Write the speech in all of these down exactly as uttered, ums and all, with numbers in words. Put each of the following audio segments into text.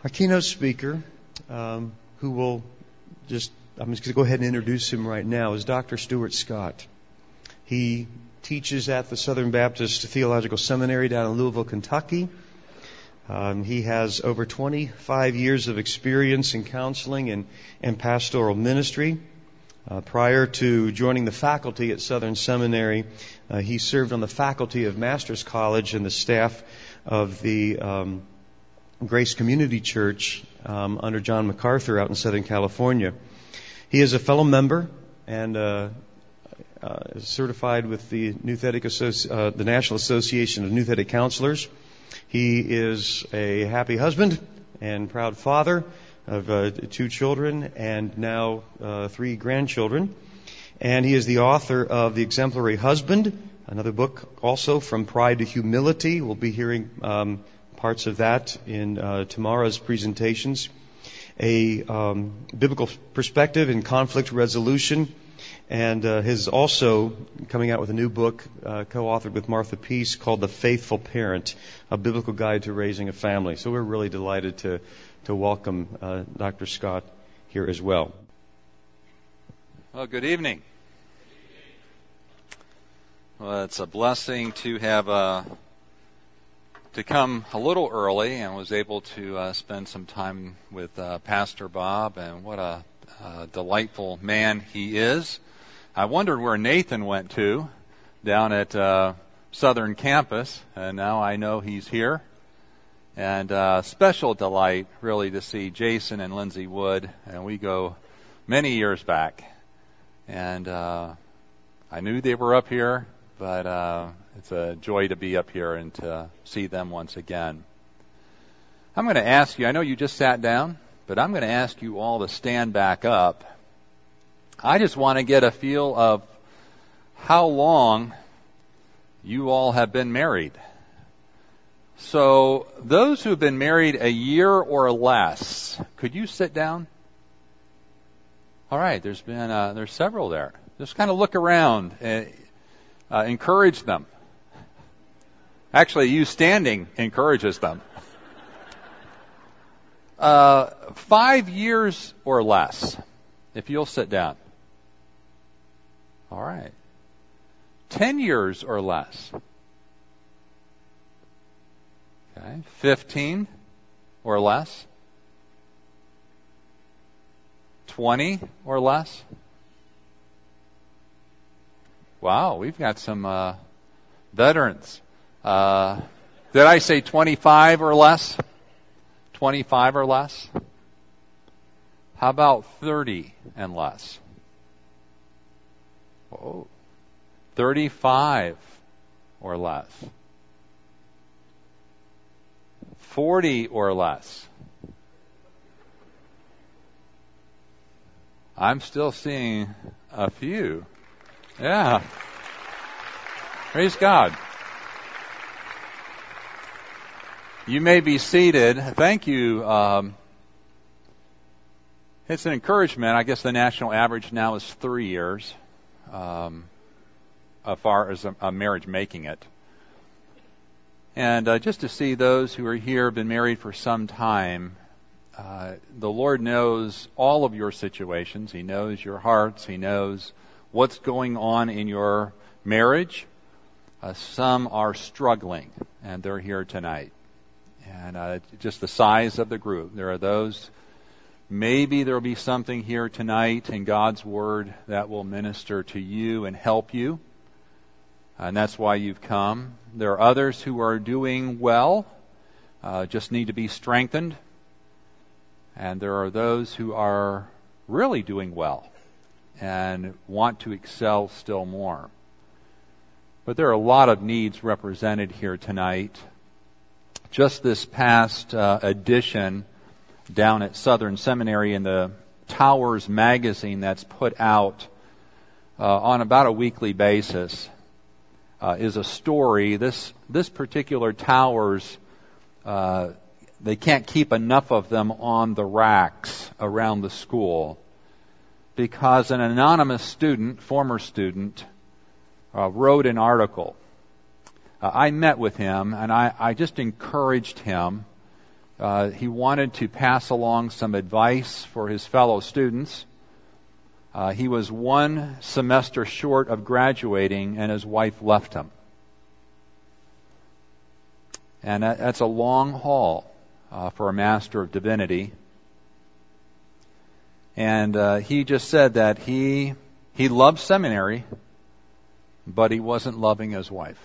Our keynote speaker, um, who will just, I'm just going to go ahead and introduce him right now, is Doctor Stuart Scott. He teaches at the Southern Baptist Theological Seminary down in Louisville, Kentucky. Um, he has over twenty-five years of experience in counseling and, and pastoral ministry. Uh, prior to joining the faculty at Southern Seminary, uh, he served on the faculty of Master's College and the staff of the um, Grace Community Church um, under John MacArthur out in Southern California. He is a fellow member and uh, uh, is certified with the Nouthetic Associ- uh, the National Association of Nouthetic Counselors. He is a happy husband and proud father of uh, two children and now uh, three grandchildren. And he is the author of The Exemplary Husband, another book also, From Pride to Humility. We'll be hearing um, parts of that in uh, tomorrow's presentations. A um, biblical perspective in conflict resolution, and uh, his also coming out with a new book uh, co-authored with Martha Peace called The Faithful Parent, a biblical guide to raising a family. So we're really delighted to to welcome uh, Doctor Scott here as well. Well, good evening. Well, it's a blessing to have uh, to come a little early, and was able to uh, spend some time with uh, Pastor Bob, and what a uh, delightful man he is. I wondered where Nathan went to down at uh, Southern Campus, and now I know he's here. And uh, special delight, really, to see Jason and Lindsay Wood, and we go many years back. And uh, I knew they were up here, but uh, it's a joy to be up here and to see them once again. I'm going to ask you, I know you just sat down, but I'm going to ask you all to stand back up. I just want to get a feel of how long you all have been married. So those who have been married a year or less, could you sit down? All right, there's been uh, there's several there. Just kind of look around and uh, encourage them. Actually, you standing encourages them. Uh, five years or less, if you'll sit down. All right. Ten years or less. Okay. Fifteen or less. Twenty or less. Wow, we've got some uh, veterans. Uh, did I say twenty-five or less? Twenty-five or less. How about thirty and less? Whoa. Thirty-five or less. Forty or less. I'm still seeing a few. Yeah. Praise God. You may be seated. Thank you. Um, it's an encouragement. I guess the national average now is three years, um, as far as a, a marriage making it. And uh, just to see those who are here have been married for some time, uh, the Lord knows all of your situations. He knows your hearts. He knows what's going on in your marriage. Uh, some are struggling, and they're here tonight. And uh, just the size of the group. There are those, maybe there will be something here tonight in God's Word that will minister to you and help you. And that's why you've come. There are others who are doing well, uh, just need to be strengthened. And there are those who are really doing well and want to excel still more. But there are a lot of needs represented here tonight. Just this past uh, edition down at Southern Seminary in the Towers magazine that's put out uh, on about a weekly basis uh, is a story. This this particular Towers, uh, they can't keep enough of them on the racks around the school because an anonymous student, former student, uh, wrote an article. Uh, I met with him, and I, I just encouraged him Uh, he wanted to pass along some advice for his fellow students. Uh, he was one semester short of graduating, and his wife left him. And that, that's a long haul uh, for a Master of Divinity. And uh, he just said that he he loved seminary, but he wasn't loving his wife.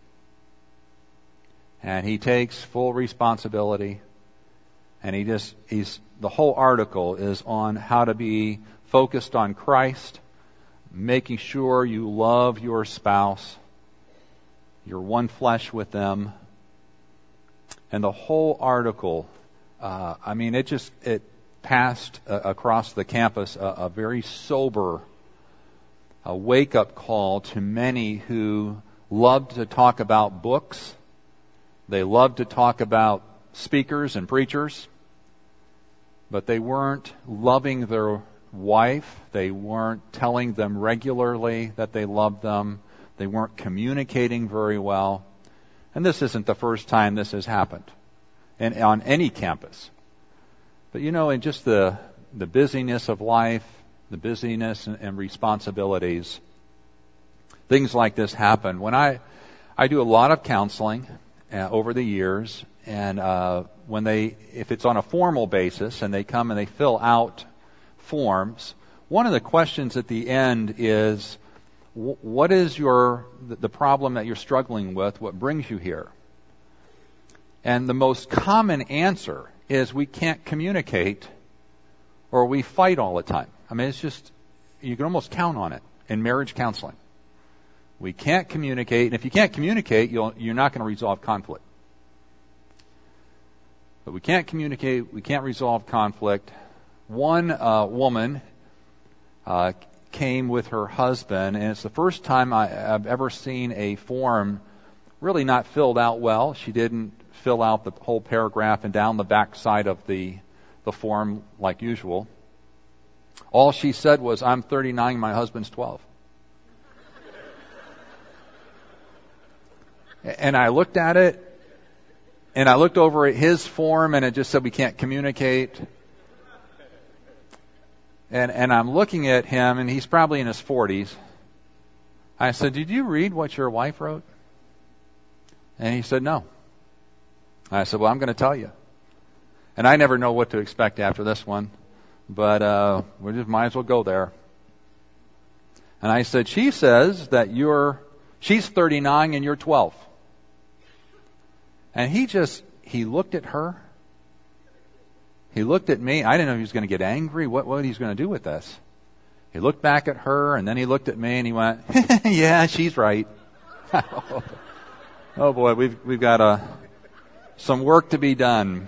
And he takes full responsibility. And he just he's the whole article is on how to be focused on Christ, making sure you love your spouse, you're one flesh with them. And the whole article, uh, I mean, it just it passed uh, across the campus a, a very sober, a wake-up call to many who loved to talk about books. They loved to talk about speakers and preachers, but they weren't loving their wife. They weren't telling them regularly that they loved them. They weren't communicating very well. And this isn't the first time this has happened, and on any campus. But you know, in just the the busyness of life, the busyness and, and responsibilities, things like this happen. When I I do a lot of counseling uh, over the years, and uh, when they, if it's on a formal basis, and they come and they fill out forms, one of the questions at the end is, what is your the problem that you're struggling with? What brings you here? And the most common answer is we can't communicate, or we fight all the time. I mean, it's just, you can almost count on it in marriage counseling. We can't communicate, and if you can't communicate, you'll, you're not going to resolve conflict. But we can't communicate, we can't resolve conflict. One uh, woman uh, came with her husband, and it's the first time I, I've ever seen a form really not filled out well. She didn't fill out the whole paragraph and down the back side of the, the form like usual. All she said was, "I'm thirty-nine, my husband's twelve. And I looked at it, and I looked over at his form, and it just said we can't communicate. And, and I'm looking at him, and he's probably in his forties. I said, "Did you read what your wife wrote?" And he said, "No." I said, "Well, I'm going to tell you." And I never know what to expect after this one, but uh, we just might as well go there. And I said, "She says that you're, she's thirty-nine and you're twelve. And he just, he looked at her. He looked at me. I didn't know if he was going to get angry, what, what he's going to do with this. He looked back at her, and then he looked at me, and he went, "Yeah, she's right." Oh boy, we've we've got a, some work to be done.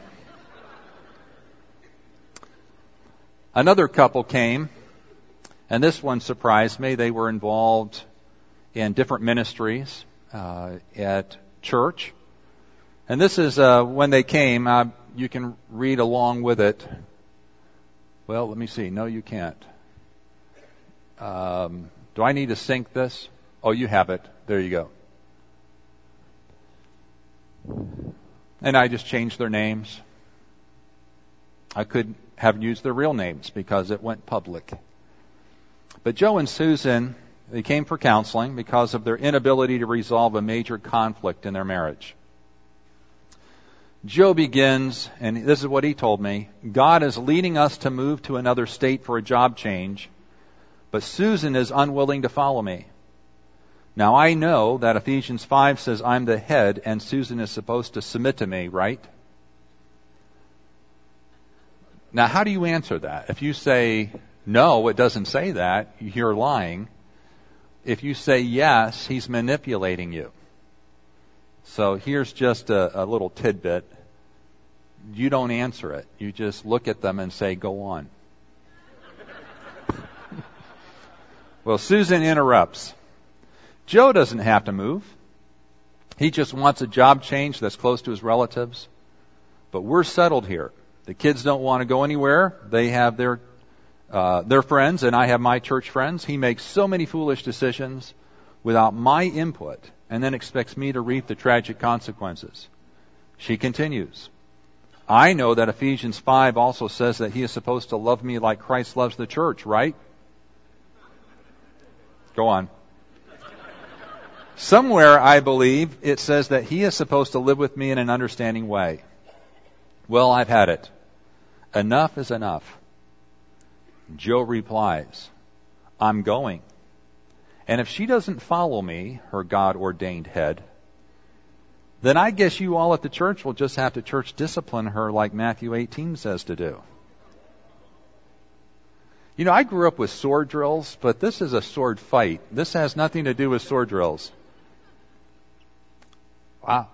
Another couple came, and this one surprised me. They were involved in different ministries uh, at church. And this is uh, when they came. Uh, you can read along with it. Well, let me see. No, you can't. Um, do I need to sync this? Oh, you have it. There you go. And I just changed their names. I could have used their real names because it went public. But Joe and Susan, they came for counseling because of their inability to resolve a major conflict in their marriage. Joe begins, and this is what he told me: "God is leading us to move to another state for a job change, but Susan is unwilling to follow me. Now I know that Ephesians five says I'm the head and Susan is supposed to submit to me, right?" Now how do you answer that? If you say, "No, it doesn't say that," you're lying. If you say yes, he's manipulating you. So here's just a, a little tidbit. You don't answer it. You just look at them and say, "Go on." Well, Susan interrupts. Joe doesn't have to move. He just wants a job change that's close to his relatives. But we're settled here. The kids don't want to go anywhere. They have their uh, their friends, and I have my church friends. He makes so many foolish decisions without my input, and then expects me to reap the tragic consequences. She continues, I know that Ephesians five also says that he is supposed to love me like Christ loves the church, right? Go on. Somewhere, I believe, it says that he is supposed to live with me in an understanding way. Well, I've had it. Enough is enough. Joe replies, I'm going. And if she doesn't follow me, her God-ordained head, then I guess you all at the church will just have to church discipline her like Matthew eighteen says to do. You know, I grew up with sword drills, but this is a sword fight. This has nothing to do with sword drills. Wow.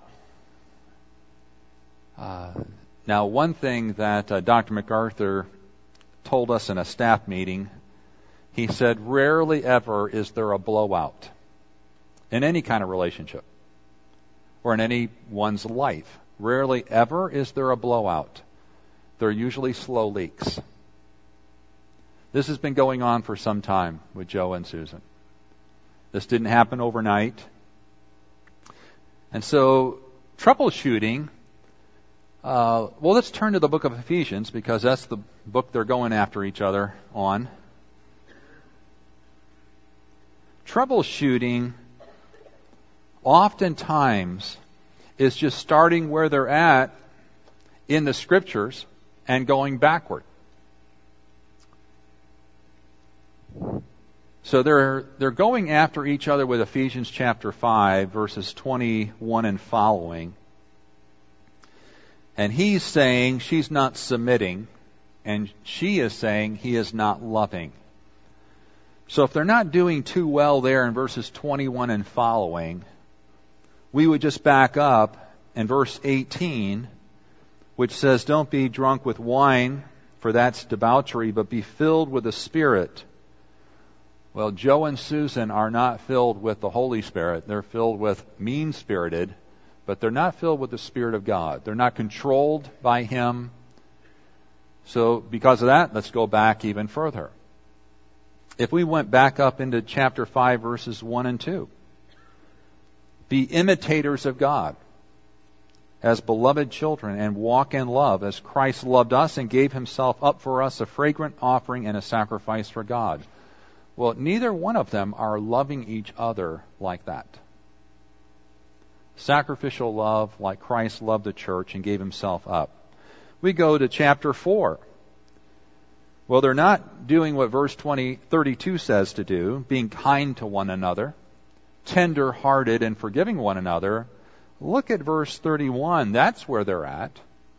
Uh, now, one thing that uh, Doctor MacArthur told us in a staff meeting, he said, rarely ever is there a blowout in any kind of relationship or in anyone's life. Rarely ever is there a blowout. There are usually slow leaks. This has been going on for some time with Joe and Susan. This didn't happen overnight. And so, troubleshooting, uh, well, let's turn to the book of Ephesians because that's the book they're going after each other on. Troubleshooting oftentimes is just starting where they're at in the scriptures and going backward. So they're they're going after each other with Ephesians chapter five, verses twenty-one and following. And he's saying she's not submitting, and she is saying he is not loving. So if they're not doing too well there in verses twenty-one and following, we would just back up in verse eighteen, which says, don't be drunk with wine, for that's debauchery, but be filled with the Spirit. Well, Joe and Susan are not filled with the Holy Spirit. They're filled with mean-spirited, but they're not filled with the Spirit of God. They're not controlled by Him. So because of that, let's go back even further. If we went back up into chapter five, verses one and two, be imitators of God as beloved children and walk in love as Christ loved us and gave Himself up for us, a fragrant offering and a sacrifice for God. Well, neither one of them are loving each other like that. Sacrificial love like Christ loved the church and gave Himself up. We go to chapter four. Well, they're not doing what verse twenty, thirty-two says to do, being kind to one another, tender-hearted and forgiving one another. Look at verse thirty-one. That's where they're at.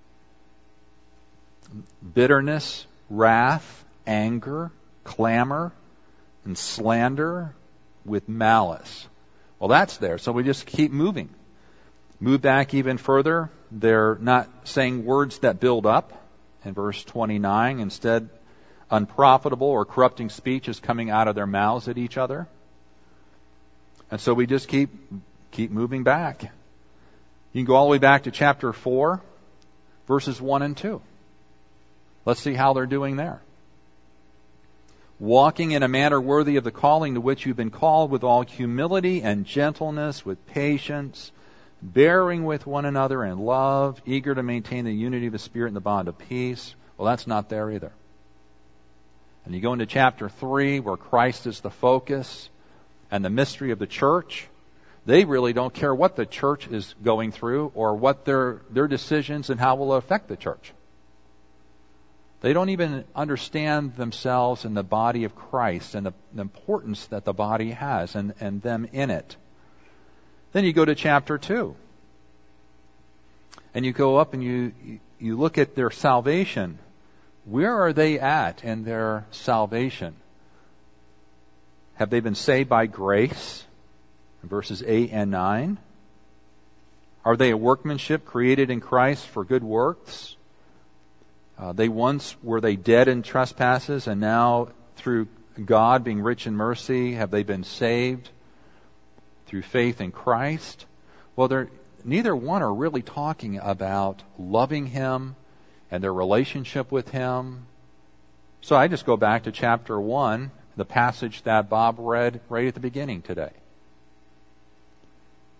Bitterness, wrath, anger, clamor, and slander with malice. Well, that's there. So we just keep moving. Move back even further. They're not saying words that build up. In verse twenty-nine, instead, unprofitable or corrupting speech is coming out of their mouths at each other. And so we just keep keep moving back. You can go all the way back to chapter four, verses one and two. Let's see how they're doing there. Walking in a manner worthy of the calling to which you've been called, with all humility and gentleness, with patience, bearing with one another in love, eager to maintain the unity of the Spirit and the bond of peace. Well, that's not there either. And you go into chapter three, where Christ is the focus and the mystery of the church. They really don't care what the church is going through or what their their decisions and how it will affect the church. They don't even understand themselves in the body of Christ and the, the importance that the body has and, and them in it. Then you go to chapter two. And you go up and you you look at their salvation. Where are they at in their salvation? Have they been saved by grace? In verses eight and nine. Are they a workmanship created in Christ for good works? Uh, they once were they dead in trespasses, and now through God being rich in mercy, have they been saved through faith in Christ? Well, they're, neither one are really talking about loving Him and their relationship with Him. So I just go back to chapter one, the passage that Bob read right at the beginning today.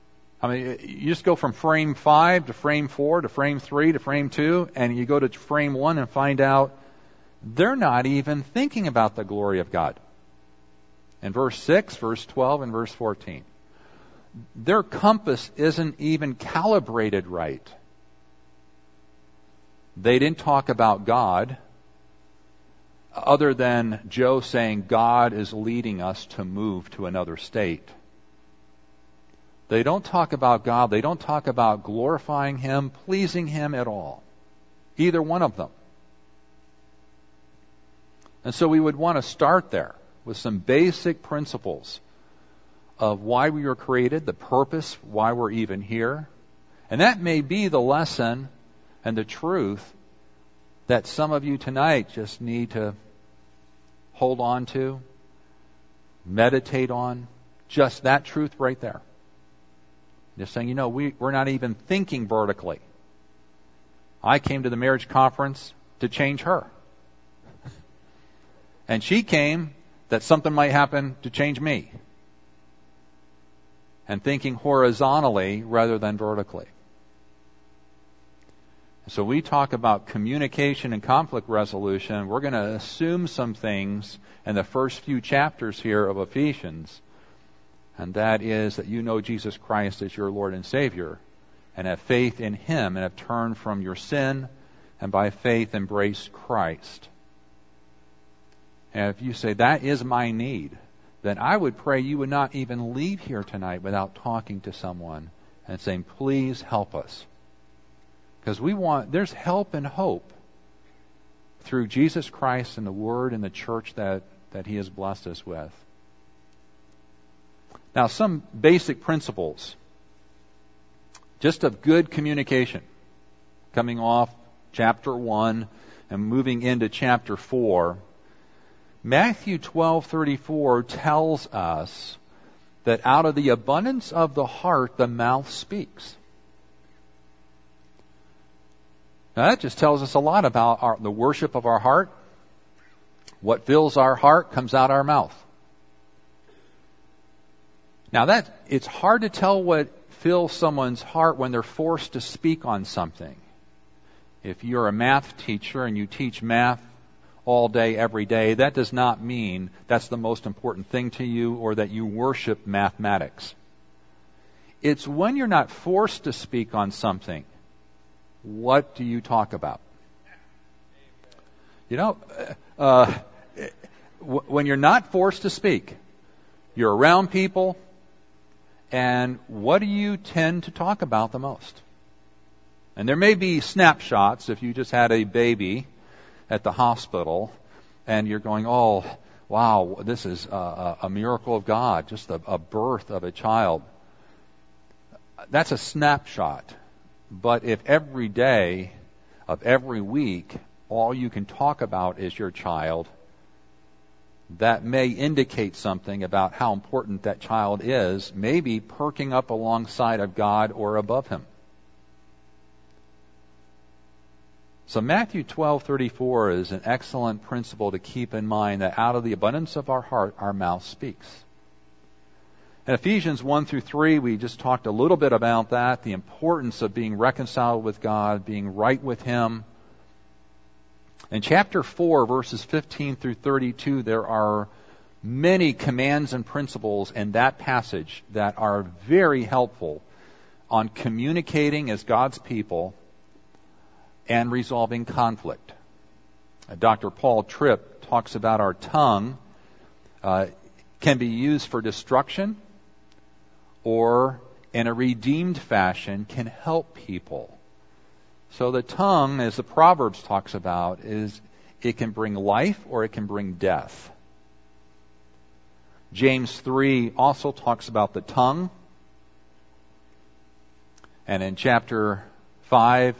I mean, you just go from frame five to frame four to frame three to frame two, and you go to frame one and find out they're not even thinking about the glory of God. In verse six, verse twelve, and verse fourteen. Their compass isn't even calibrated right. They didn't talk about God other than Joe saying God is leading us to move to another state. They don't talk about God. They don't talk about glorifying Him, pleasing Him at all. Either one of them. And so we would want to start there with some basic principles of why we were created, the purpose, why we're even here. And that may be the lesson and the truth that some of you tonight just need to hold on to, meditate on. Just that truth right there. Just saying, you know, we, we're not even thinking vertically. I came to the marriage conference to change her. And she came that something might happen to change me. And thinking horizontally rather than vertically. So we talk about communication and conflict resolution. We're going to assume some things in the first few chapters here of Ephesians. And that is that you know Jesus Christ as your Lord and Savior and have faith in Him and have turned from your sin and by faith embrace Christ. And if you say, that is my need, then I would pray you would not even leave here tonight without talking to someone and saying, please help us. Because we want, there's help and hope through Jesus Christ and the Word and the church that, that He has blessed us with. Now, some basic principles just of good communication coming off chapter one and moving into chapter four. Matthew twelve thirty-four tells us that out of the abundance of the heart, the mouth speaks. Now, that just tells us a lot about our, the worship of our heart. What fills our heart comes out our mouth. Now, that it's hard to tell what fills someone's heart when they're forced to speak on something. If you're a math teacher and you teach math all day, every day, that does not mean that's the most important thing to you or that you worship mathematics. It's when you're not forced to speak on something. What do you talk about? You know, uh, when you're not forced to speak, you're around people, and what do you tend to talk about the most? And there may be snapshots if you just had a baby at the hospital and you're going, oh, wow, this is a, a miracle of God, just a, a birth of a child. That's a snapshot. But if every day of every week, all you can talk about is your child, that may indicate something about how important that child is, maybe perking up alongside of God or above Him. So Matthew twelve thirty-four is an excellent principle to keep in mind, that out of the abundance of our heart, our mouth speaks. In Ephesians one through three, we just talked a little bit about that, the importance of being reconciled with God, being right with Him. In chapter four, verses fifteen through thirty-two, there are many commands and principles in that passage that are very helpful on communicating as God's people and resolving conflict. Uh, Doctor Paul Tripp talks about our tongue uh, can be used for destruction or in a redeemed fashion can help people. So the tongue, as the Proverbs talks about, is it can bring life or it can bring death. James three also talks about the tongue. And in chapter five,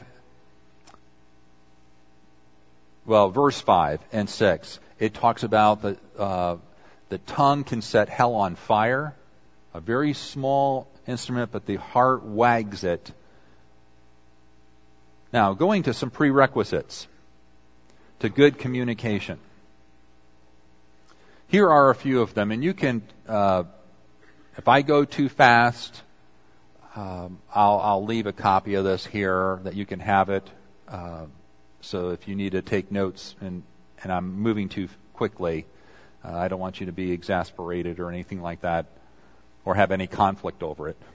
well, verse five and six, it talks about the, uh, the tongue can set hell on fire. A very small instrument, but the heart wags it. Now, going to some prerequisites to good communication. Here are a few of them, and you can, uh, if I go too fast, um, I'll, I'll leave a copy of this here that you can have it. Uh, so if you need to take notes, and, and I'm moving too quickly, uh, I don't want you to be exasperated or anything like that, or have any conflict over it.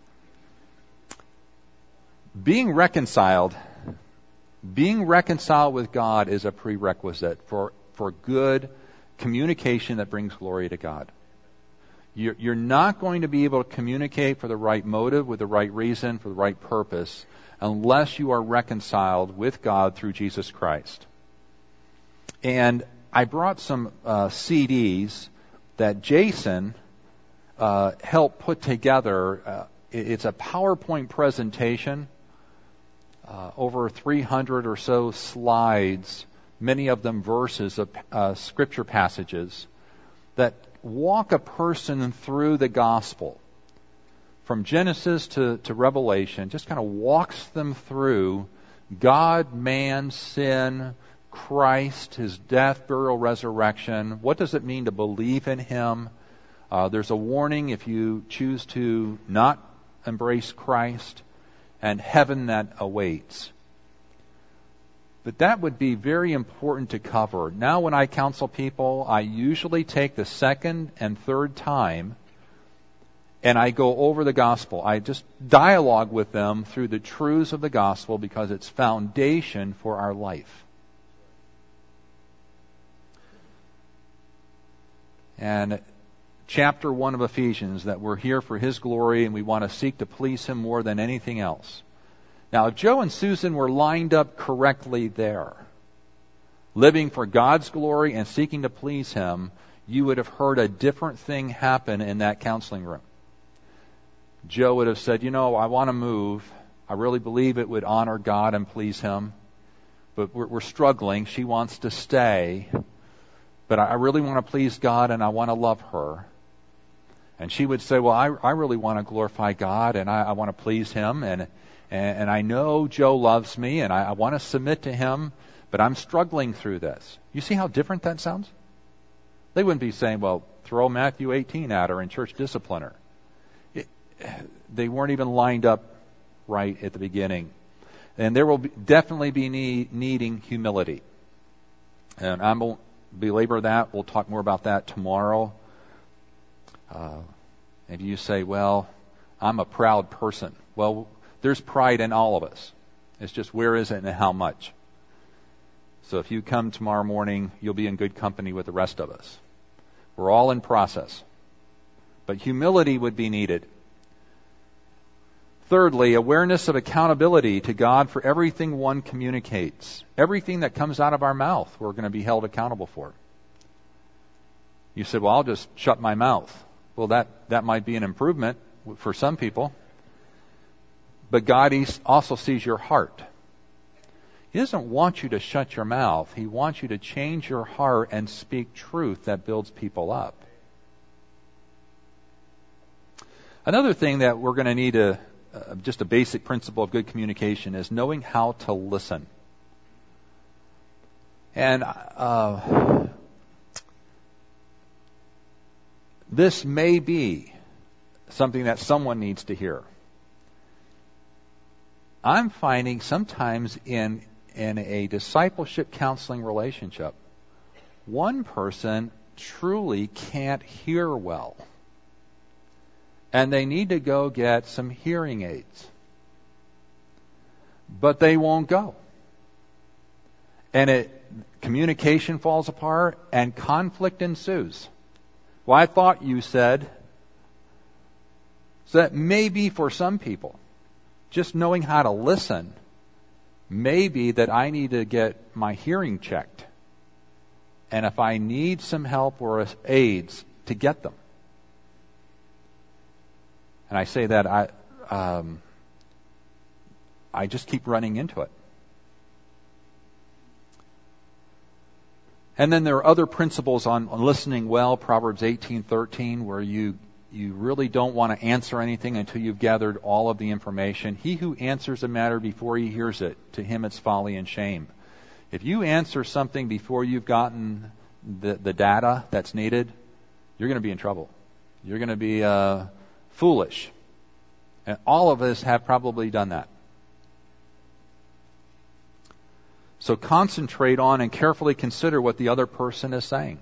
Being reconciled, being reconciled with God is a prerequisite for, for good communication that brings glory to God. You're, you're not going to be able to communicate for the right motive, with the right reason, for the right purpose, unless you are reconciled with God through Jesus Christ. And I brought some uh, C Ds that Jason uh, helped put together. Uh, it's a PowerPoint presentation, uh, over three hundred or so slides, many of them verses of uh, scripture passages that walk a person through the gospel. From Genesis to, to Revelation, just kind of walks them through God, man, sin, Christ, His death, burial, resurrection. What does it mean to believe in Him? Uh, there's a warning if you choose to not embrace Christ, and heaven that awaits. But that would be very important to cover. Now when I counsel people, I usually take the second and third time and I go over the gospel. I just dialogue with them through the truths of the gospel because it's foundation for our life. And chapter one of Ephesians, that we're here for His glory and we want to seek to please Him more than anything else. Now, if Joe and Susan were lined up correctly there, living for God's glory and seeking to please Him, you would have heard a different thing happen in that counseling room. Joe would have said, you know, I want to move. I really believe it would honor God and please Him. But we're, we're struggling. She wants to stay. But I really want to please God and I want to love her. And she would say, well, I, I really want to glorify God and I, I want to please Him. And, and, and I know Joe loves me and I, I want to submit to Him, but I'm struggling through this. You see how different that sounds? They wouldn't be saying, well, throw Matthew eighteen at her and church discipline her. It, they weren't even lined up right at the beginning. And there will be, definitely be need, needing humility. And I won't belabor that. We'll talk more about that tomorrow. Uh, and you say, well, I'm a proud person. Well, there's pride in all of us. It's just where is it and how much. So if you come tomorrow morning, you'll be in good company with the rest of us. We're all in process. But humility would be needed. Thirdly, awareness of accountability to God for everything one communicates. Everything that comes out of our mouth, we're going to be held accountable for. You said, well, I'll just shut my mouth. Well, that, that might be an improvement for some people. But God also sees your heart. He doesn't want you to shut your mouth. He wants you to change your heart and speak truth that builds people up. Another thing that we're going to need to, uh, just a basic principle of good communication, is knowing how to listen. And uh, this may be something that someone needs to hear. I'm finding sometimes in in a discipleship counseling relationship, one person truly can't hear well. And they need to go get some hearing aids. But they won't go. And it, communication falls apart and conflict ensues. Well, I thought you said. So that may be for some people. Just knowing how to listen may be that I need to get my hearing checked. And if I need some help or aids, to get them. And I say that I um, I just keep running into it. And then there are other principles on, on listening well, Proverbs eighteen thirteen, where you you really don't want to answer anything until you've gathered all of the information. He who answers a matter before he hears it, to him it's folly and shame. If you answer something before you've gotten the, the data that's needed, you're going to be in trouble. You're going to be uh, foolish. And all of us have probably done that. So concentrate on and carefully consider what the other person is saying.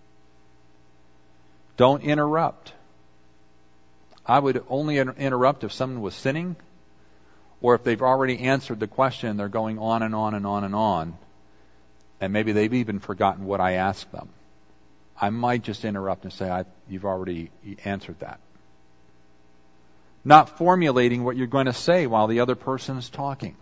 Don't interrupt. I would only inter- interrupt if someone was sinning, or if they've already answered the question and they're going on and on and on and on, and maybe they've even forgotten what I asked them. I might just interrupt and say, I, you've already answered that. Not formulating what you're going to say while the other person is talking.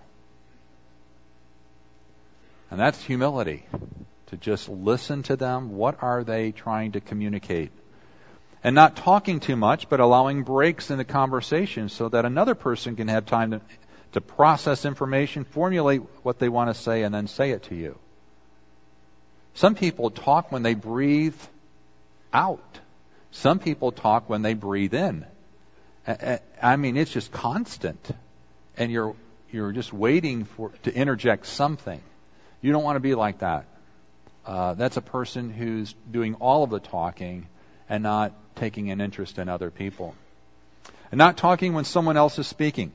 And that's humility, to just listen to them. What are they trying to communicate? And not talking too much, but allowing breaks in the conversation so that another person can have time to, to process information, formulate what they want to say, and then say it to you. Some people talk when they breathe out. Some people talk when they breathe in. I mean, it's just constant. And you're you're just waiting for to interject something. You don't want to be like that. Uh, that's a person who's doing all of the talking and not taking an interest in other people. And not talking when someone else is speaking.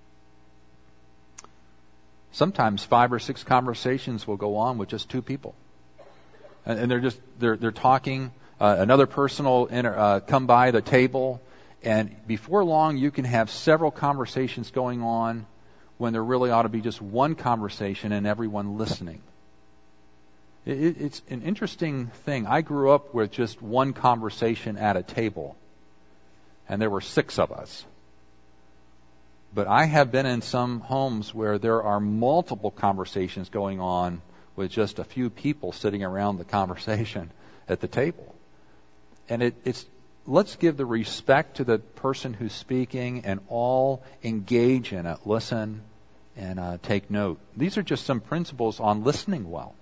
Sometimes five or six conversations will go on with just two people. And, and they're just, they're, they're talking. Uh, another person will enter, uh, come by the table. And before long, you can have several conversations going on when there really ought to be just one conversation and everyone listening. It, it's an interesting thing. I grew up with just one conversation at a table, and there were six of us. But I have been in some homes where there are multiple conversations going on with just a few people sitting around the conversation at the table. And it, it's let's give the respect to the person who's speaking and all engage in it, listen, and uh, take note. These are just some principles on listening well.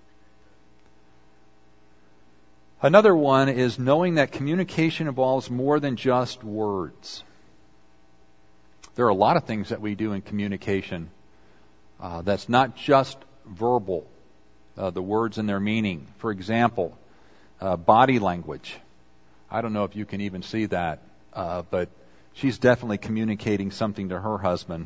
Another one is knowing that communication involves more than just words. There are a lot of things that we do in communication uh, that's not just verbal, uh, the words and their meaning. For example, uh, body language. I don't know if you can even see that, uh, but she's definitely communicating something to her husband.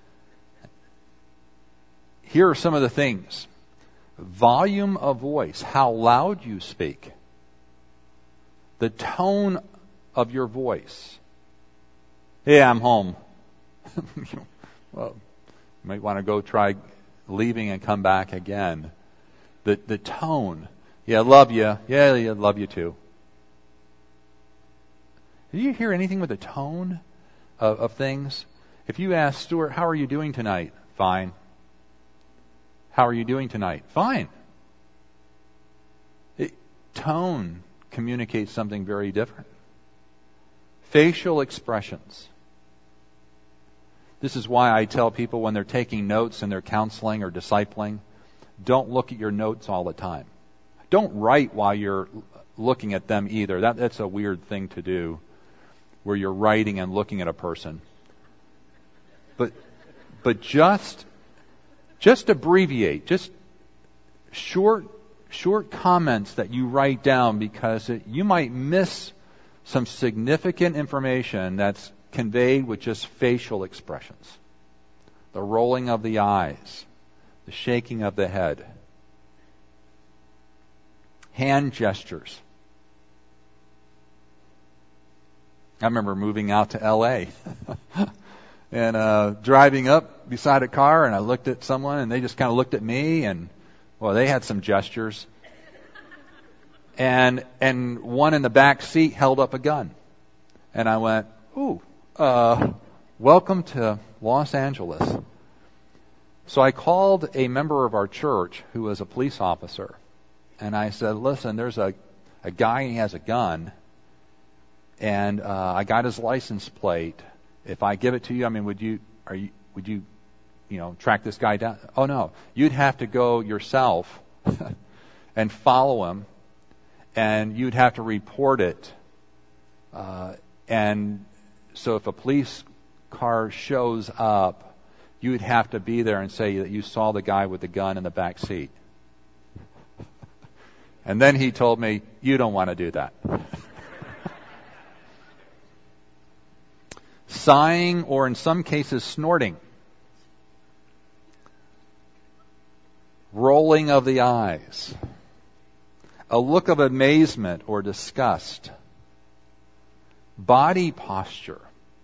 Here are some of the things. Volume of voice, how loud you speak. The tone of your voice. Hey, I'm home. Well, you might want to go try leaving and come back again. The the tone. Yeah, love you. Yeah, yeah, love you too. Did you hear anything with the tone of, of things? If you ask Stuart, how are you doing tonight? Fine. How are you doing tonight? Fine. It, tone communicates something very different. Facial expressions. This is why I tell people when they're taking notes and they're counseling or discipling, don't look at your notes all the time. Don't write while you're looking at them either. That, that's a weird thing to do, where you're writing and looking at a person. But but just just abbreviate, just short short comments that you write down, because it, you might miss some significant information that's conveyed with just facial expressions. The rolling of the eyes, the shaking of the head, hand gestures. I remember moving out to L A and uh, driving up beside a car, and I looked at someone, and they just kind of looked at me, and well, they had some gestures. And and one in the back seat held up a gun, and I went, "Ooh, uh, welcome to Los Angeles." So I called a member of our church who was a police officer, and I said, "Listen, there's a a guy, and he has a gun." And uh, I got his license plate. If I give it to you, I mean, would you, are you, would you, you know, track this guy down? Oh no, you'd have to go yourself and follow him, and you'd have to report it. Uh, and so if a police car shows up, you'd have to be there and say that you saw the guy with the gun in the back seat. And then he told me, "You don't want to do that." sighing, or in some cases snorting, rolling of the eyes, a look of amazement or disgust, body posture.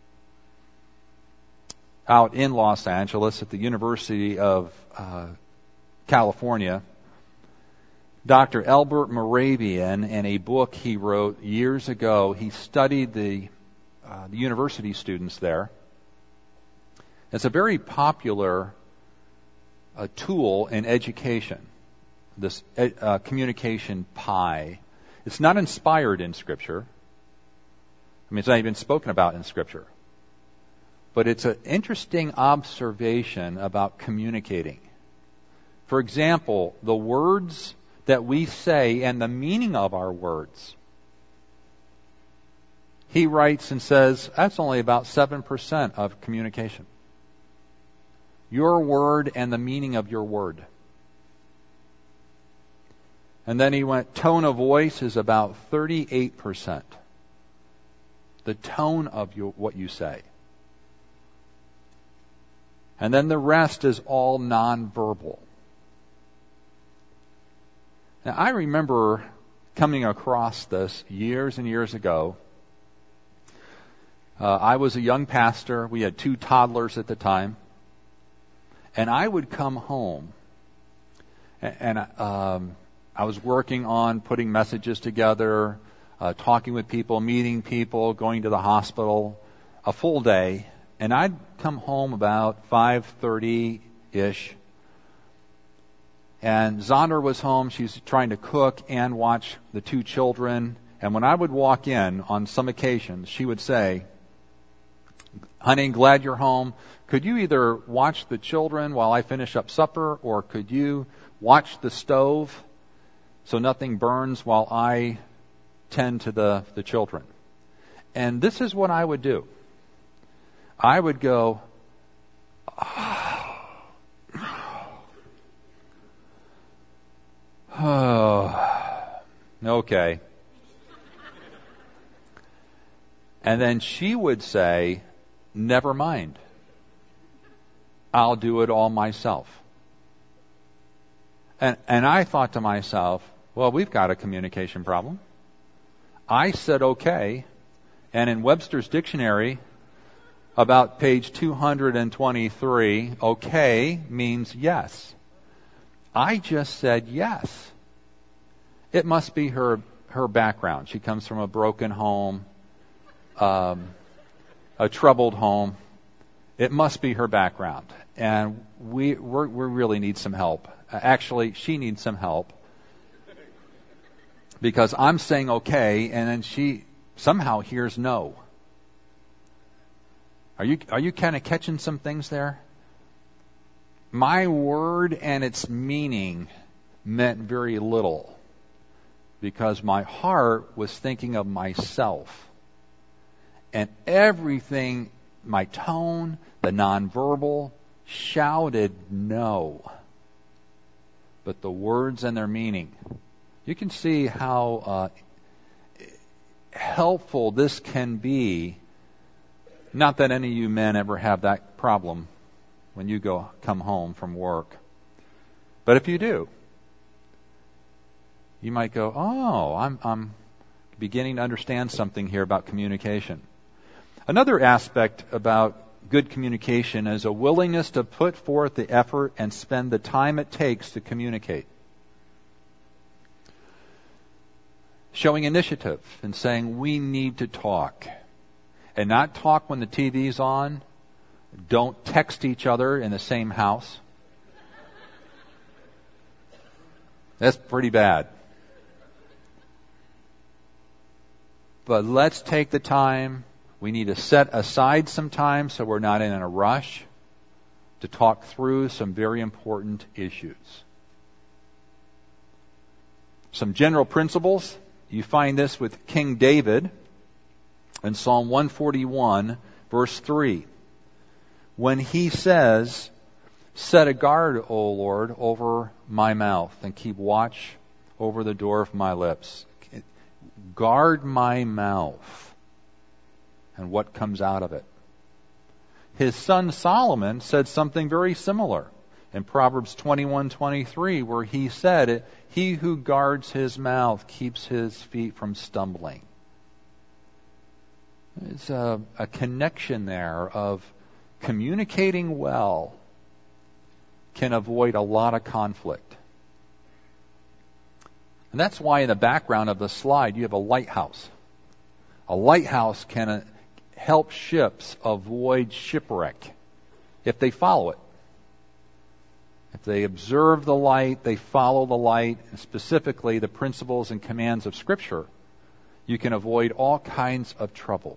Out in Los Angeles at the University of uh, California, Doctor Albert Moravian, in a book he wrote years ago, he studied the, uh, the university students there. It's a very popular uh, tool in education, this uh, communication pie. It's not inspired in Scripture. I mean, it's not even spoken about in Scripture. But it's an interesting observation about communicating. For example, the words that we say and the meaning of our words. He writes and says, that's only about seven percent of communication. Your word and the meaning of your word. And then he went, tone of voice is about thirty-eight percent. The tone of your, what you say. And then the rest is all nonverbal. Now, I remember coming across this years and years ago. Uh, I was a young pastor. We had two toddlers at the time. And I would come home, and, and um, I was working on putting messages together, uh, talking with people, meeting people, going to the hospital, a full day. And I'd come home about five thirty-ish. And Zonder was home. She was trying to cook and watch the two children. And when I would walk in on some occasions, she would say, honey, glad you're home. Could you either watch the children while I finish up supper, or could you watch the stove so nothing burns while I tend to the, the children? And this is what I would do. I would go, oh, okay. And then she would say, never mind. I'll do it all myself. And and I thought to myself, well, we've got a communication problem. I said okay, and in Webster's dictionary, about page two hundred twenty-three, okay means yes. I just said yes. It must be her her background. She comes from a broken home, um, a troubled home. It must be her background. And we we're, we really need some help. Actually, she needs some help. Because I'm saying okay, and then she somehow hears no. Are you are you kind of catching some things there? My word and its meaning meant very little, because my heart was thinking of myself. And everything, my tone, the nonverbal, shouted no. But the words and their meaning. You can see how uh, helpful this can be. Not that any of you men ever have that problem when you go come home from work. But if you do, you might go, oh, I'm, I'm beginning to understand something here about communication. Another aspect about good communication is a willingness to put forth the effort and spend the time it takes to communicate. Showing initiative and saying, we need to talk. And not talk when the T V's on. Don't text each other in the same house. That's pretty bad. But let's take the time. We need to set aside some time so we're not in a rush to talk through some very important issues. Some general principles. You find this with King David in Psalm one forty-one, verse three. When he says, set a guard, O Lord, over my mouth and keep watch over the door of my lips. Guard my mouth and what comes out of it. His son Solomon said something very similar in Proverbs twenty-one twenty-three, where he said, "He who guards his mouth keeps his feet from stumbling." There's a, a connection there of communicating well can avoid a lot of conflict. And that's why in the background of the slide you have a lighthouse. A lighthouse can uh, help ships avoid shipwreck if they follow it. If they observe the light, they follow the light, and specifically the principles and commands of Scripture, you can avoid all kinds of trouble.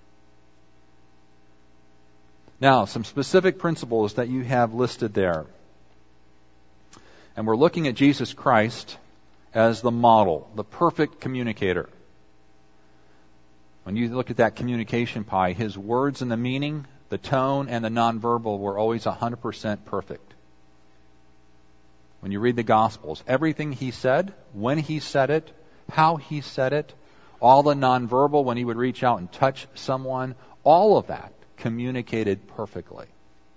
Now, some specific principles that you have listed there. And we're looking at Jesus Christ as the model, the perfect communicator. When you look at that communication pie, his words and the meaning, the tone, and the nonverbal were always one hundred percent perfect. When you read the Gospels, everything he said, when he said it, how he said it, all the nonverbal, when he would reach out and touch someone, all of that communicated perfectly.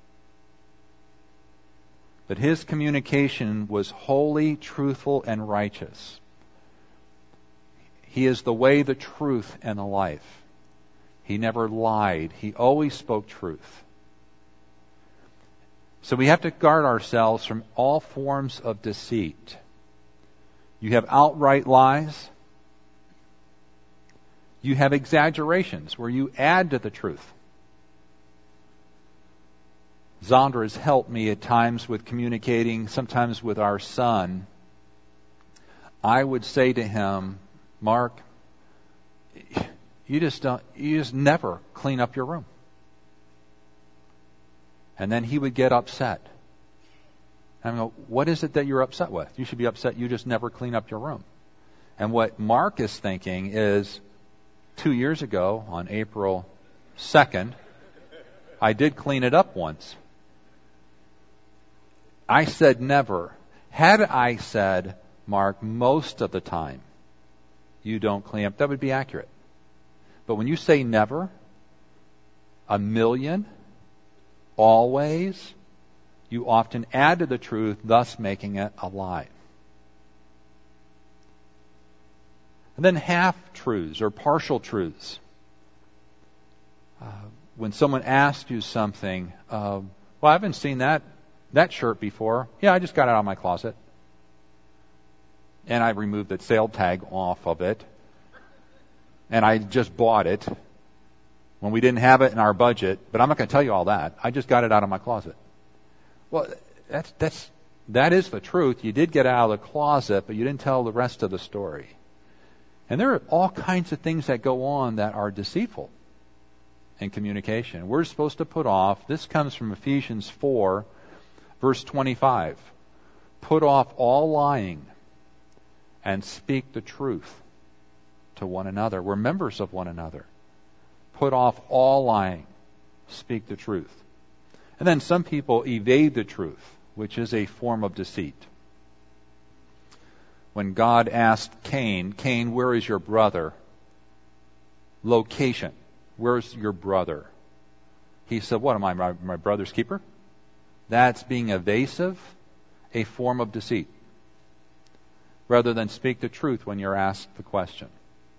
But his communication was holy, truthful, and righteous. He is the way, the truth, and the life. He never lied. He always spoke truth. So we have to guard ourselves from all forms of deceit. You have outright lies. You have exaggerations where you add to the truth. Zandra has helped me at times with communicating, sometimes with our son. I would say to him, "Mark, you just don't, you just never clean up your room." And then he would get upset. And I go, "What is it that you're upset with? You should be upset you just never clean up your room." And what Mark is thinking is, two years ago, on April second, I did clean it up once. I said never. Had I said, "Mark, most of the time you don't clean up," that would be accurate. But when you say never, a million, always, you often add to the truth, thus making it a lie. And then half-truths or partial truths. Uh, when someone asks you something, uh, well, I haven't seen that that shirt before. Yeah, I just got it out of my closet. And I removed the sale tag off of it. And I just bought it when we didn't have it in our budget. But I'm not going to tell you all that. I just got it out of my closet. Well, that's that's that is the truth. You did get it out of the closet, but you didn't tell the rest of the story. And there are all kinds of things that go on that are deceitful in communication. We're supposed to put off, this comes from Ephesians four, verse twenty-five. Put off all lying and speak the truth to one another. We're members of one another. Put off all lying, speak the truth. And then some people evade the truth, which is a form of deceit. When God asked Cain, "Cain, where is your brother?" Location. Where's your brother? He said, "What am I, my, my brother's keeper?" That's being evasive, a form of deceit, rather than speak the truth when you're asked the question.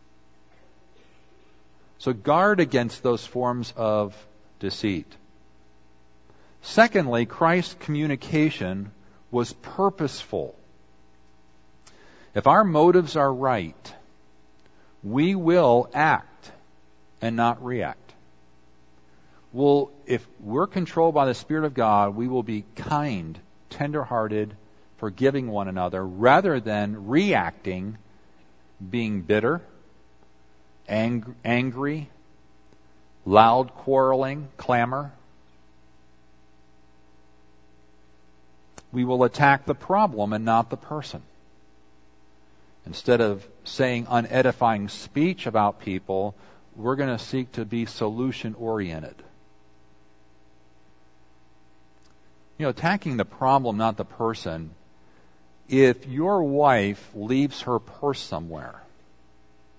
So guard against those forms of deceit. Secondly, Christ's communication was purposeful. If our motives are right, we will act and not react. We'll, if we're controlled by the Spirit of God, we will be kind, tender-hearted, forgiving one another, rather than reacting, being bitter, ang- angry, loud quarreling, clamor. We will attack the problem and not the person. Instead of saying unedifying speech about people, we're going to seek to be solution-oriented. You know, attacking the problem, not the person. If your wife leaves her purse somewhere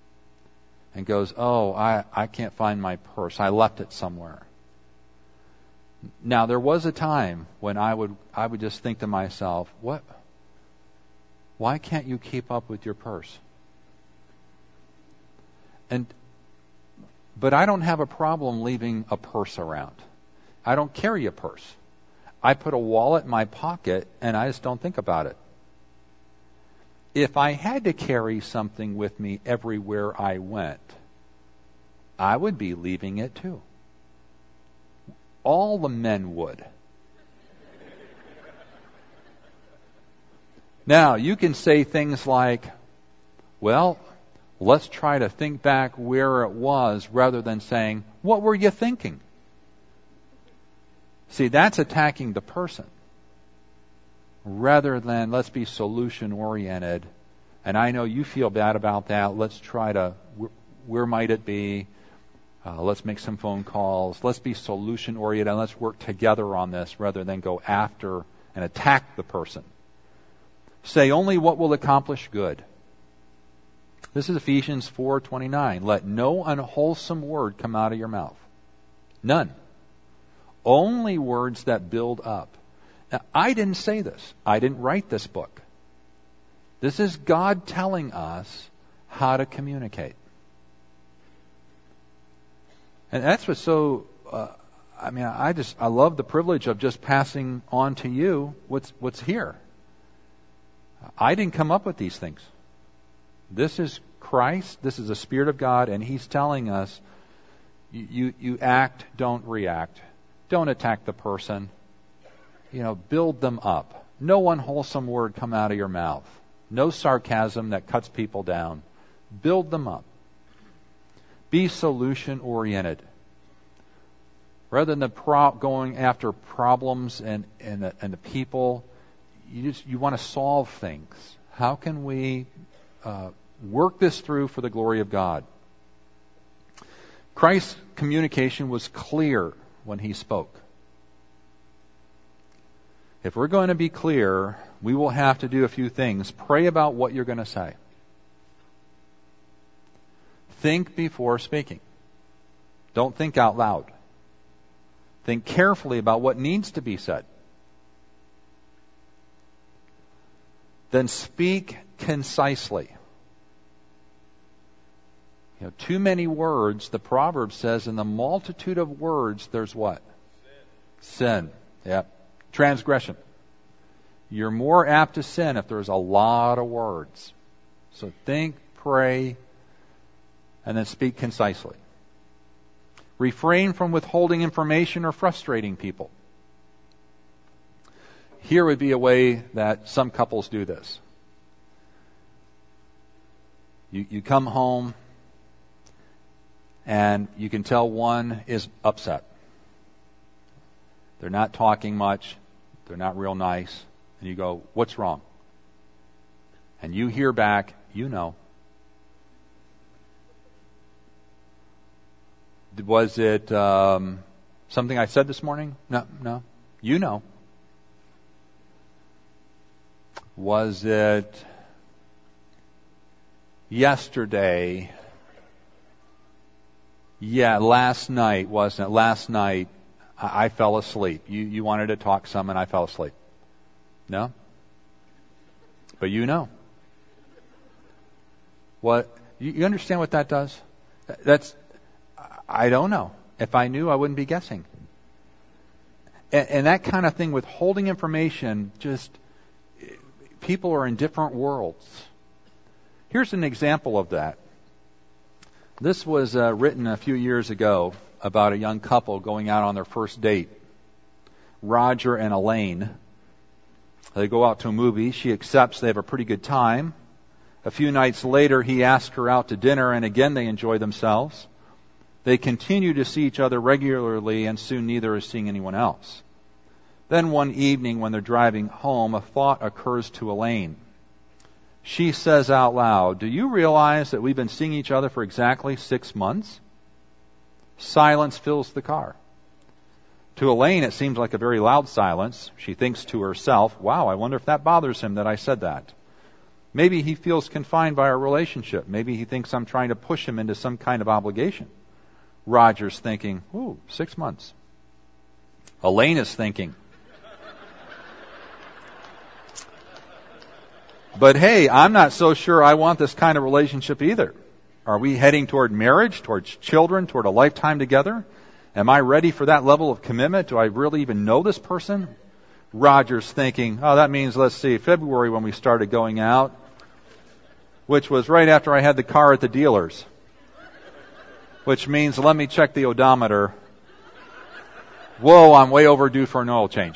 and goes, "Oh, I, I can't find my purse. I left it somewhere." Now, there was a time when I would I would just think to myself, what? Why can't you keep up with your purse? And but I don't have a problem leaving a purse around. I don't carry a purse. I put a wallet in my pocket and I just don't think about it. If I had to carry something with me everywhere I went, I would be leaving it too. All the men would. Now, you can say things like, well, let's try to think back where it was, rather than saying, what were you thinking? See, that's attacking the person. Rather than, let's be solution-oriented. And I know you feel bad about that. Let's try to, where, where might it be? Uh, let's make some phone calls. Let's be solution-oriented and let's work together on this rather than go after and attack the person. Say only what will accomplish good. This is Ephesians four twenty-nine. Let no unwholesome word come out of your mouth. None. Only words that build up. Now, I didn't say this. I didn't write this book. This is God telling us how to communicate. And that's what's so, uh, I mean, I just, I love the privilege of just passing on to you what's, what's here. I didn't come up with these things. This is Christ, this is the Spirit of God, and He's telling us, you, you, you act, don't react. Don't attack the person. You know, build them up. No unwholesome word come out of your mouth. No sarcasm that cuts people down. Build them up. Be solution-oriented. Rather than the pro- going after problems and, and, the, and the people, you just you want to solve things. How can we uh, work this through for the glory of God? Christ's communication was clear when He spoke. If we're going to be clear, we will have to do a few things. Pray about what you're going to say. Think before speaking. Don't think out loud. Think carefully about what needs to be said. Then speak concisely. You know, too many words, the proverb says, in the multitude of words, there's what? Sin. Sin. Yep. Transgression. You're more apt to sin if there's a lot of words. So think, pray, and then speak concisely. Refrain from withholding information or frustrating people. Here would be a way that some couples do this. You, you come home and you can tell one is upset. They're not talking much. They're not real nice. And you go, what's wrong? And you hear back, you know. Was it um, something I said this morning? No, no. You know. Was it yesterday? Yeah, last night, wasn't it? Last night, I, I fell asleep. You, you wanted to talk some and I fell asleep. No? But you know. What? You, you understand what that does? That's, I don't know. If I knew, I wouldn't be guessing. And, and that kind of thing with holding information, just, people are in different worlds. Here's an example of that. This was uh, written a few years ago about a young couple going out on their first date. Roger and Elaine. They go out to a movie. She accepts. They have a pretty good time. A few nights later, he asks her out to dinner, and again they enjoy themselves. They continue to see each other regularly, and soon neither is seeing anyone else. Then one evening, when they're driving home, a thought occurs to Elaine. She says out loud, "Do you realize that we've been seeing each other for exactly six months?" Silence fills the car. To Elaine, it seems like a very loud silence. She thinks to herself, wow, I wonder if that bothers him that I said that. Maybe he feels confined by our relationship. Maybe he thinks I'm trying to push him into some kind of obligation. Roger's thinking, ooh, six months. Elaine is thinking, but hey, I'm not so sure I want this kind of relationship either. Are we heading toward marriage, towards children, toward a lifetime together? Am I ready for that level of commitment? Do I really even know this person? Roger's thinking, oh, that means, let's see, February when we started going out, which was right after I had the car at the dealer's, which means let me check the odometer. Whoa, I'm way overdue for an oil change.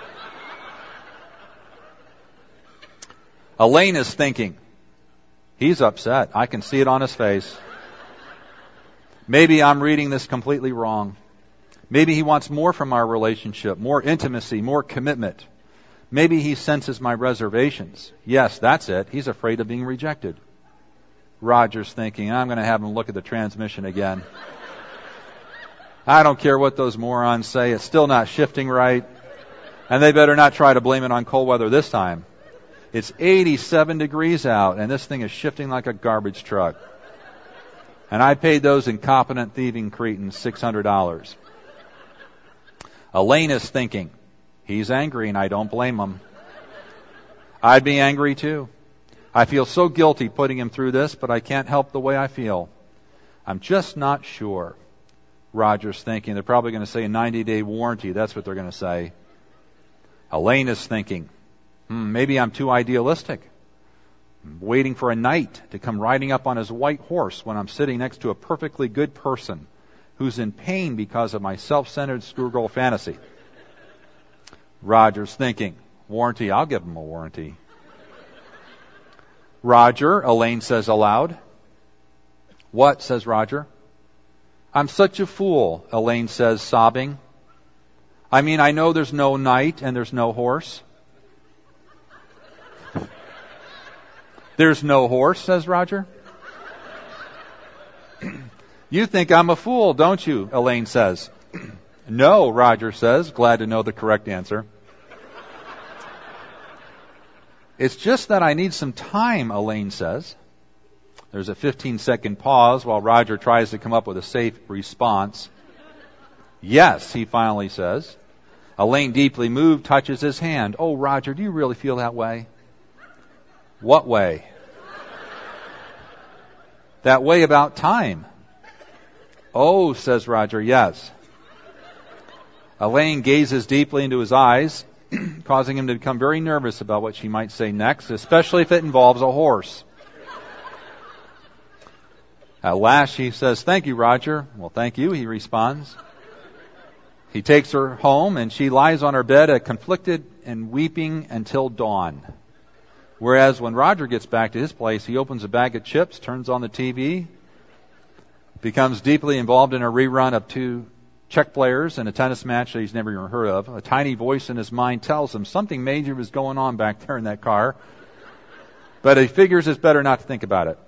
Elaine is thinking, he's upset. I can see it on his face. Maybe I'm reading this completely wrong. Maybe he wants more from our relationship, more intimacy, more commitment. Maybe he senses my reservations. Yes, that's it. He's afraid of being rejected. Roger's thinking, I'm going to have him look at the transmission again. I don't care what those morons say. It's still not shifting right. And they better not try to blame it on cold weather this time. It's eighty-seven degrees out, and this thing is shifting like a garbage truck. And I paid those incompetent thieving cretins six hundred dollars. Elaine is thinking, he's angry, and I don't blame him. I'd be angry too. I feel so guilty putting him through this, but I can't help the way I feel. I'm just not sure. Roger's thinking, they're probably going to say a ninety-day warranty. That's what they're going to say. Elaine is thinking, hmm, maybe I'm too idealistic. I'm waiting for a knight to come riding up on his white horse when I'm sitting next to a perfectly good person who's in pain because of my self-centered schoolgirl fantasy. Roger's thinking, warranty, I'll give him a warranty. Roger, Elaine says aloud. What? Says Roger. I'm such a fool, Elaine says, sobbing. I mean, I know there's no knight and there's no horse. There's no horse, says Roger. You think I'm a fool, don't you? Elaine says. No, Roger says, glad to know the correct answer. It's just that I need some time, Elaine says. There's a fifteen-second pause while Roger tries to come up with a safe response. Yes, he finally says. Elaine, deeply moved, touches his hand. Oh, Roger, do you really feel that way? What way? That way about time. Oh, says Roger, yes. Elaine gazes deeply into his eyes, causing him to become very nervous about what she might say next, especially if it involves a horse. At last she says, thank you, Roger. Well, thank you, he responds. He takes her home, and she lies on her bed, uh, conflicted and weeping until dawn. Whereas when Roger gets back to his place, he opens a bag of chips, turns on the T V, becomes deeply involved in a rerun of two Czech players in a tennis match that he's never even heard of. A tiny voice in his mind tells him something major is going on back there in that car, but he figures it's better not to think about it.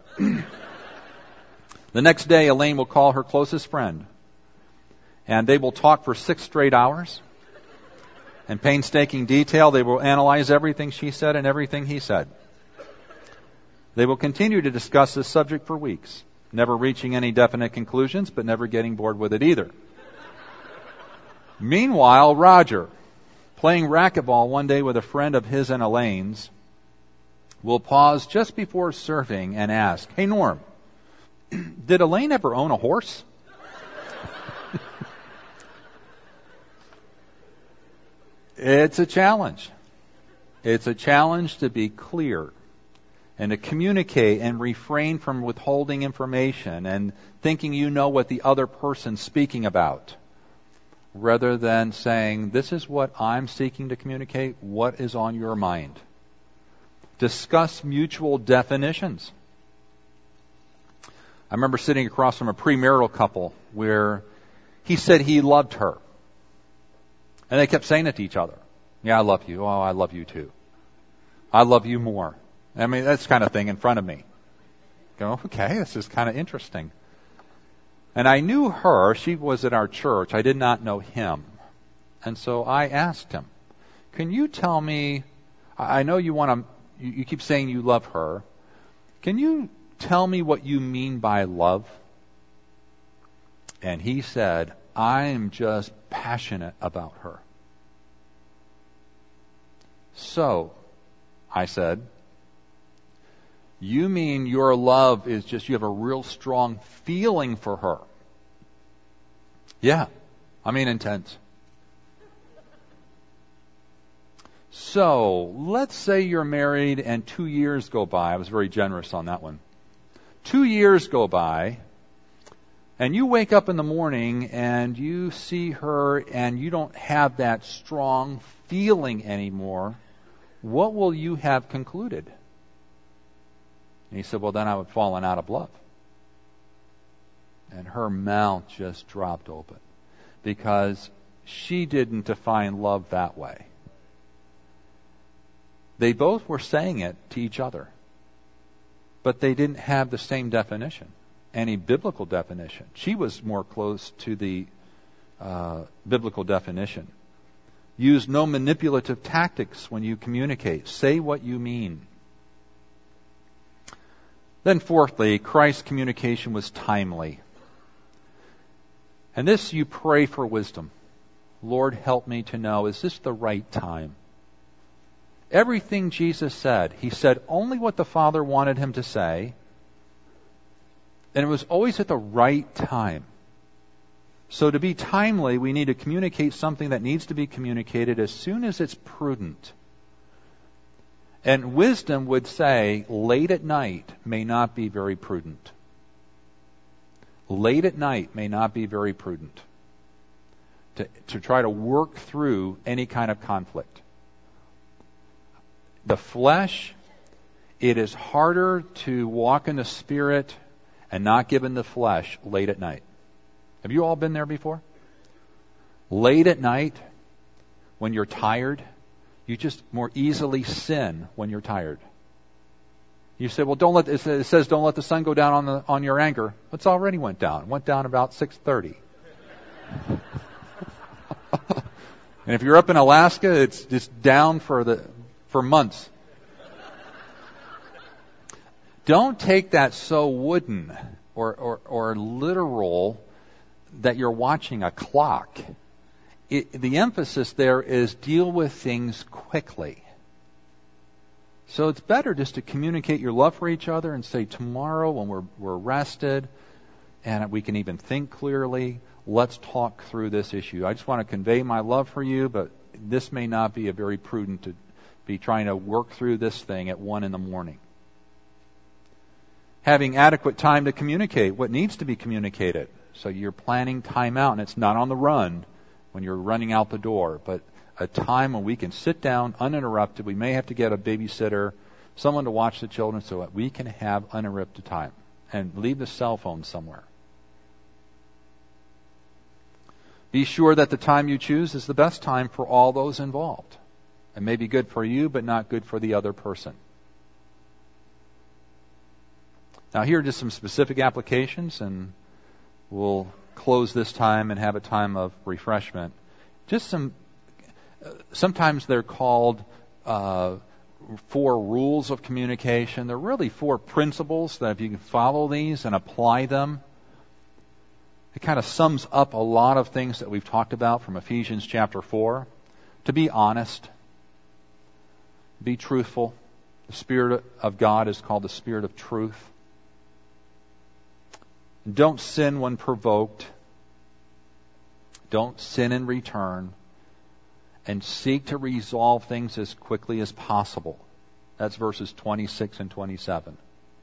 The next day, Elaine will call her closest friend, and they will talk for six straight hours. In painstaking detail, they will analyze everything she said and everything he said. They will continue to discuss this subject for weeks, never reaching any definite conclusions, but never getting bored with it either. Meanwhile, Roger, playing racquetball one day with a friend of his and Elaine's, will pause just before serving and ask, hey, Norm, did Elaine ever own a horse? It's a challenge. It's a challenge to be clear and to communicate and refrain from withholding information and thinking you know what the other person's speaking about, rather than saying, this is what I'm seeking to communicate, what is on your mind. Discuss mutual definitions. I remember sitting across from a premarital couple where he said he loved her. And they kept saying it to each other. Yeah, I love you. Oh, I love you too. I love you more. I mean, that's kind of thing in front of me. Go, okay, this is kind of interesting. And I knew her. She was at our church. I did not know him. And so I asked him, can you tell me, I know you want to, you keep saying you love her. Can you tell me what you mean by love? And he said, I am just passionate about her. So, I said, you mean your love is just, you have a real strong feeling for her? Yeah, I mean intense. So, let's say you're married and two years go by. I was very generous on that one. Two years go by, and you wake up in the morning and you see her and you don't have that strong feeling anymore. What will you have concluded? And he said, well, then I would have fallen out of love. And her mouth just dropped open because she didn't define love that way. They both were saying it to each other, but they didn't have the same definition, any biblical definition. She was more close to the uh, biblical definition. Use no manipulative tactics when you communicate. Say what you mean. Then fourthly, Christ's communication was timely. And this you pray for wisdom. Lord, help me to know, is this the right time? Everything Jesus said, he said only what the Father wanted him to say, and it was always at the right time. So to be timely, we need to communicate something that needs to be communicated as soon as it's prudent. And wisdom would say, late at night may not be very prudent. Late at night may not be very prudent to, to try to work through any kind of conflict. The flesh, it is harder to walk in the Spirit and not give in the flesh late at night. Have you all been there before? Late at night, when you're tired, you just more easily sin when you're tired. You say, well, don't let it says don't let the sun go down on the on your anger. It's already went down. It went down about six thirty. And if you're up in Alaska, it's it's down for the for months. Don't take that so wooden or, or, or literal that you're watching a clock. It, the emphasis there is deal with things quickly. So it's better just to communicate your love for each other and say, tomorrow when we're, we're rested and we can even think clearly, let's talk through this issue. I just want to convey my love for you, but this may not be a very prudent to be trying to work through this thing at one in the morning. Having adequate time to communicate what needs to be communicated. So you're planning time out, and it's not on the run when you're running out the door, but a time when we can sit down uninterrupted. We may have to get a babysitter, someone to watch the children so that we can have uninterrupted time and leave the cell phone somewhere. Be sure that the time you choose is the best time for all those involved. It may be good for you, but not good for the other person. Now, here are just some specific applications, and we'll close this time and have a time of refreshment. Just some, sometimes they're called uh, four rules of communication. They're really four principles that if you can follow these and apply them, it kind of sums up a lot of things that we've talked about from Ephesians chapter four. To be honest, be truthful. The Spirit of God is called the Spirit of truth. Don't sin when provoked. Don't sin in return. And seek to resolve things as quickly as possible. That's verses twenty-six and twenty-seven.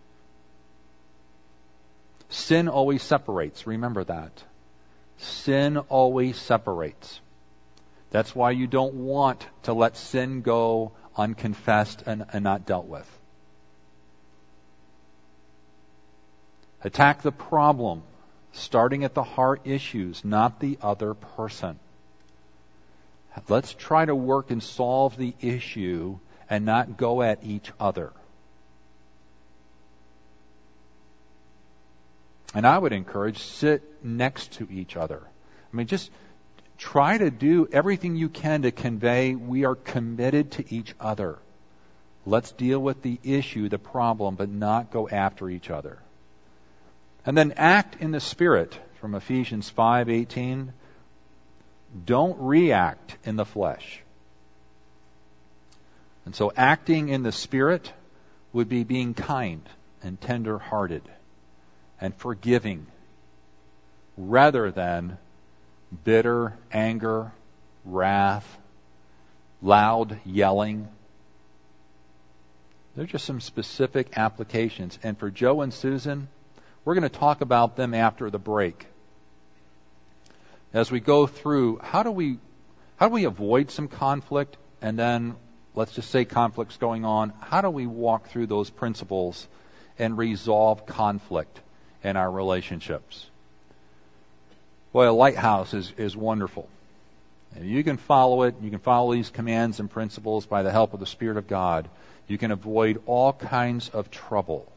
Sin always separates. Remember that. Sin always separates. That's why you don't want to let sin go unconfessed and, and not dealt with. Attack the problem, starting at the heart issues, not the other person. Let's try to work and solve the issue and not go at each other. And I would encourage, sit next to each other. I mean, just try to do everything you can to convey we are committed to each other. Let's deal with the issue, the problem, but not go after each other. And then act in the Spirit from Ephesians five eighteen. Don't react in the flesh. And so acting in the Spirit would be being kind and tender-hearted and forgiving rather than bitter, anger, wrath, loud yelling. They're just some specific applications. And for Joe and Susan, we're going to talk about them after the break. As we go through, how do we how do we avoid some conflict? And then, let's just say conflict's going on. How do we walk through those principles and resolve conflict in our relationships? Well, a lighthouse is, is wonderful. And you can follow it. You can follow these commands and principles by the help of the Spirit of God. You can avoid all kinds of trouble.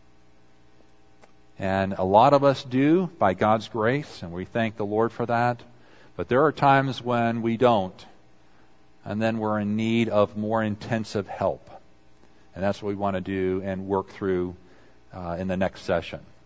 And a lot of us do, by God's grace, and we thank the Lord for that. But there are times when we don't, and then we're in need of more intensive help. And that's what we want to do and work through uh, in the next session.